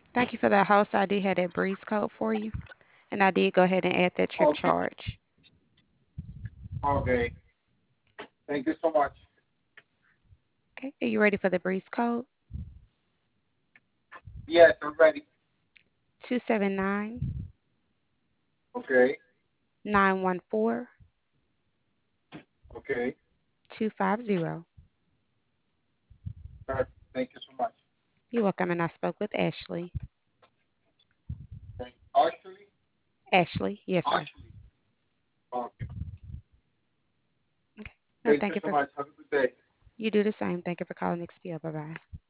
Thank you for that host. I did have that breeze code for you, and I did go ahead and add that trip Okay. charge. Okay. Thank you so much. Okay, are you ready for the breeze code? Yes, I'm ready. 279 Okay. 914 Okay. 250. Perfect. Thank you so much. You're welcome, and I spoke with Ashley. Thank Ashley. Ashley, yes, sir. Ashley. Okay. Okay. No, Thank thank you you so for. much. Have a good day. You do the same. Thank you for calling XPO. Bye bye.